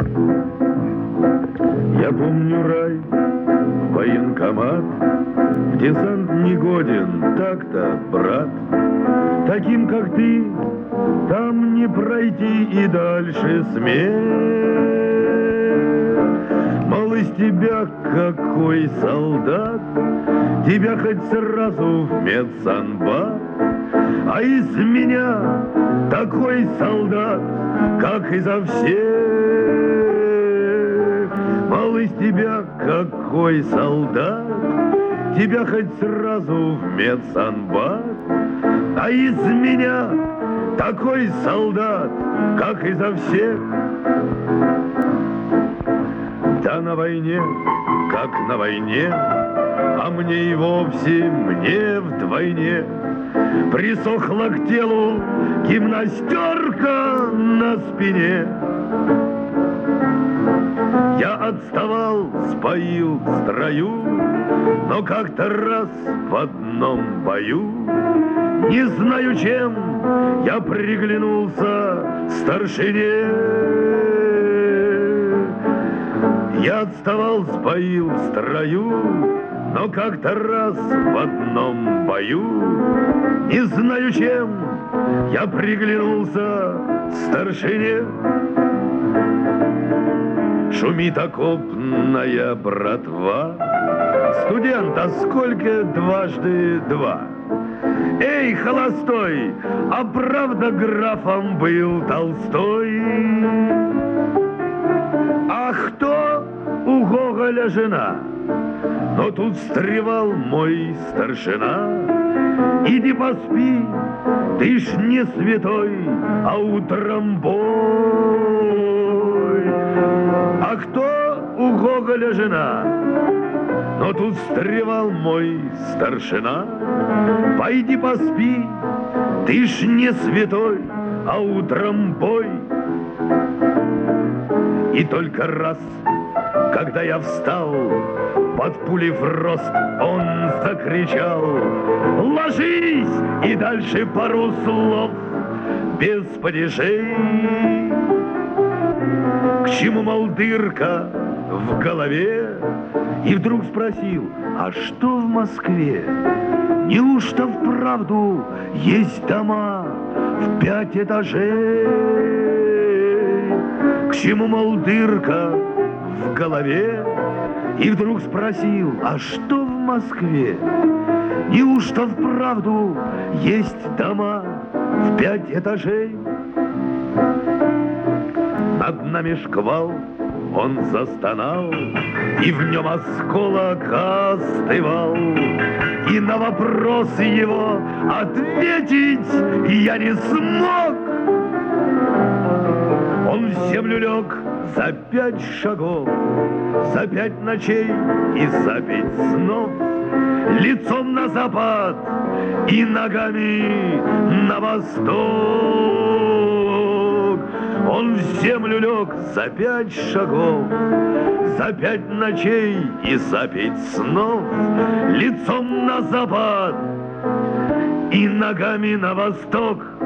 Я помню рай, военкомат, в десант не годен, так-то, брат. Таким, как ты, там не пройти и дальше смерть. Мол, из тебя какой солдат, тебя хоть сразу в медсанбат, а из меня такой солдат, как изо всех. Мол, из тебя какой солдат, тебя хоть сразу в медсанбат, а из меня такой солдат, как изо всех. Да на войне, как на войне, а мне и вовсе, мне вдвойне присохла к телу гимнастерка на спине. Я отставал, споил в строю, но как-то раз в одном бою, не знаю чем, я приглянулся старшине. Я отставал, споил в строю, но как-то раз в одном бою, не знаю чем, я приглянулся старшине. Шумит окопная братва, студент, а сколько дважды два? Эй, холостой, а правда графом был Толстой? А кто у Гоголя жена? Но тут встревал мой старшина. Иди поспи, ты ж не святой, а утром бой. А кто у Гоголя жена? Но тут встревал мой старшина. Пойди поспи, ты ж не святой, а утром бой. И только раз, когда я встал, под пули в рост он закричал: ложись! И дальше пару слов без падежей. К чему, мол, дырка в голове? И вдруг спросил: а что в Москве? Неужто вправду есть дома в 5 этажей? К чему, мол, дырка в голове? И вдруг спросил: а что в Москве? Неужто вправду есть дома в 5 этажей? Над нами шквал, он застонал, и в нем осколок остывал. И на вопрос его ответить я не смог. Он в землю лег за 5 шагов, за 5 ночей и за 5 снов, лицом на запад и ногами на восток. Он в землю лег за 5 шагов, за 5 ночей и за 5 снов, лицом на запад и ногами на восток.